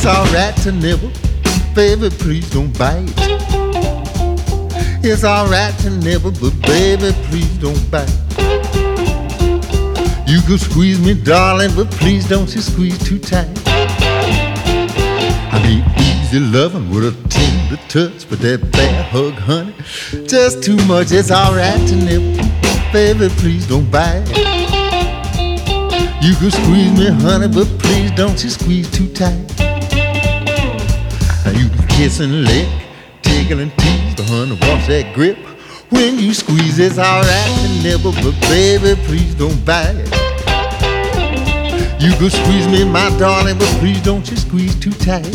It's alright to nibble, baby, please don't bite. It's alright to nibble, but baby, please don't bite. You can squeeze me, darling, but please don't you squeeze too tight. I need easy loving with a tender touch, but that bear hug, honey, just too much. It's alright to nibble, baby, please don't bite. You can squeeze me, honey, but please don't you squeeze too tight. Now you can kiss and lick, tickle and tease, but honey, watch that grip. When you squeeze, it's alright to nibble, but baby, please don't bite. You can squeeze me, my darling, but please don't you squeeze too tight.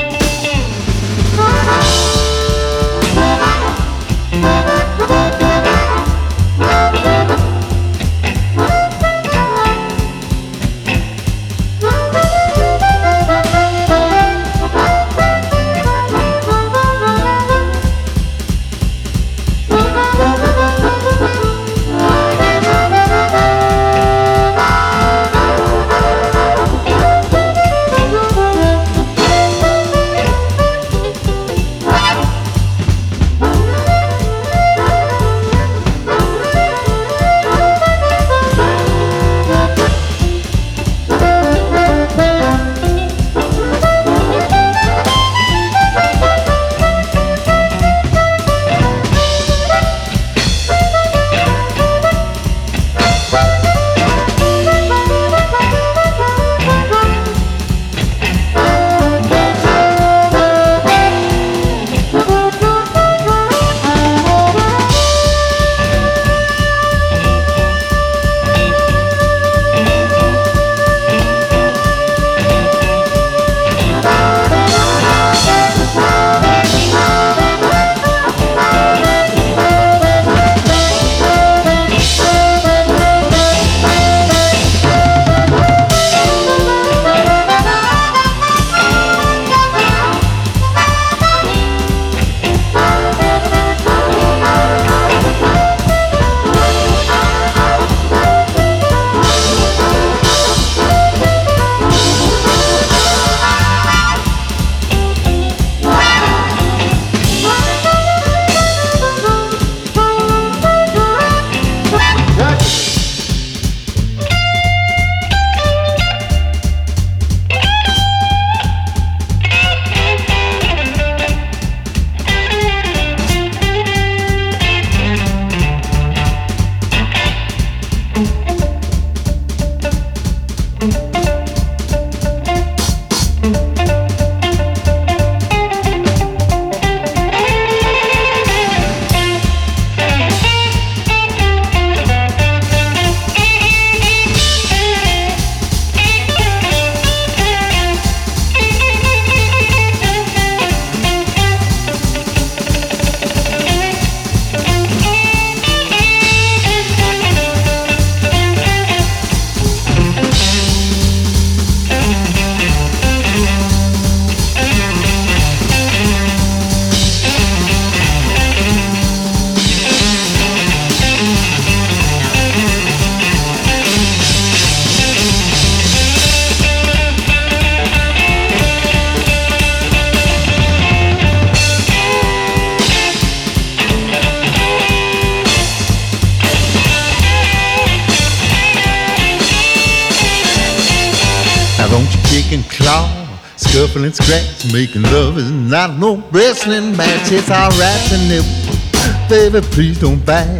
And claw, scuffle and scratch. Making love is not no wrestling match. It's alright to nibble, baby, please don't bite.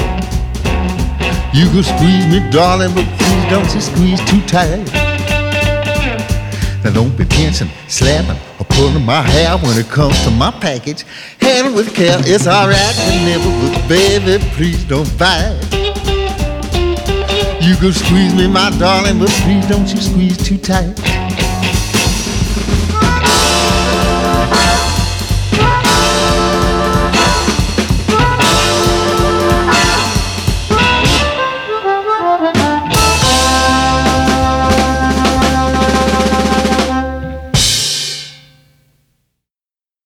You can squeeze me, darling, but please don't you squeeze too tight. Now don't be pinching, slapping, or pulling my hair when it comes to my package. Handle with care, it's alright to nibble, but baby, please don't bite. You can squeeze me, my darling, but please don't you squeeze too tight.